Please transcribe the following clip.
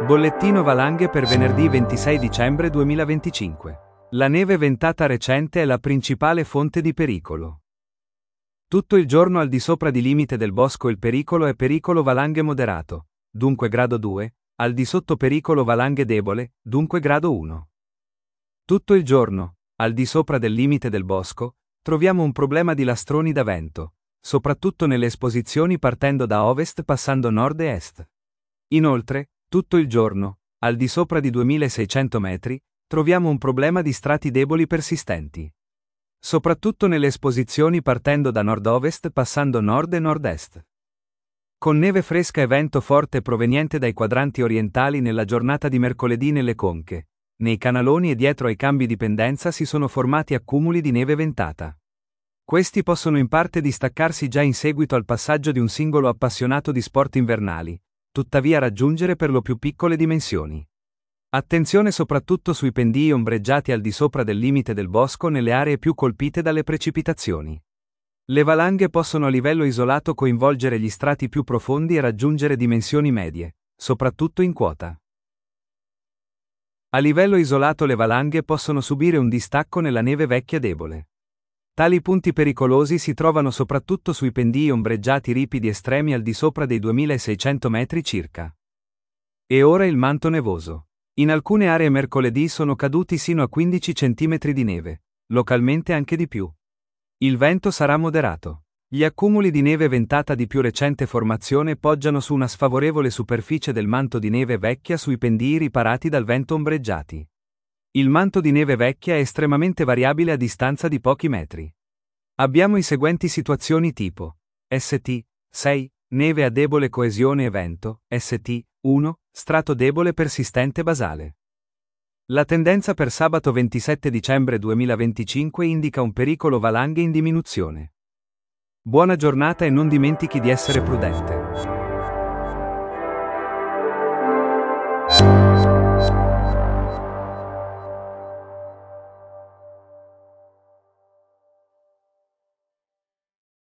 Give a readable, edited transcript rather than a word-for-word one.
Bollettino valanghe per venerdì 26 dicembre 2025. La neve ventata recente è la principale fonte di pericolo. Tutto il giorno al di sopra di limite del bosco il pericolo è pericolo valanghe moderato, dunque grado 2, al di sotto pericolo valanghe debole, dunque grado 1. Tutto il giorno, al di sopra del limite del bosco, troviamo un problema di lastroni da vento, soprattutto nelle esposizioni partendo da ovest passando nord e est. Inoltre, tutto il giorno, al di sopra di 2600 metri, troviamo un problema di strati deboli persistenti. Soprattutto nelle esposizioni partendo da nord-ovest passando nord e nord-est. Con neve fresca e vento forte proveniente dai quadranti orientali nella giornata di mercoledì nelle conche, nei canaloni e dietro ai cambi di pendenza si sono formati accumuli di neve ventata. Questi possono in parte distaccarsi già in seguito al passaggio di un singolo appassionato di sport invernali, tuttavia raggiungere per lo più piccole dimensioni. Attenzione soprattutto sui pendii ombreggiati al di sopra del limite del bosco nelle aree più colpite dalle precipitazioni. Le valanghe possono a livello isolato coinvolgere gli strati più profondi e raggiungere dimensioni medie, soprattutto in quota. A livello isolato le valanghe possono subire un distacco nella neve vecchia debole. Tali punti pericolosi si trovano soprattutto sui pendii ombreggiati ripidi estremi al di sopra dei 2600 metri circa. E ora il manto nevoso. In alcune aree mercoledì sono caduti sino a 15 cm di neve, localmente anche di più. Il vento sarà moderato. Gli accumuli di neve ventata di più recente formazione poggiano su una sfavorevole superficie del manto di neve vecchia sui pendii riparati dal vento ombreggiati. Il manto di neve vecchia è estremamente variabile a distanza di pochi metri. Abbiamo i seguenti situazioni tipo: St. 6, neve a debole coesione e vento, St. 1, strato debole persistente basale. La tendenza per sabato 27 dicembre 2025 indica un pericolo valanghe in diminuzione. Buona giornata e non dimentichi di essere prudente.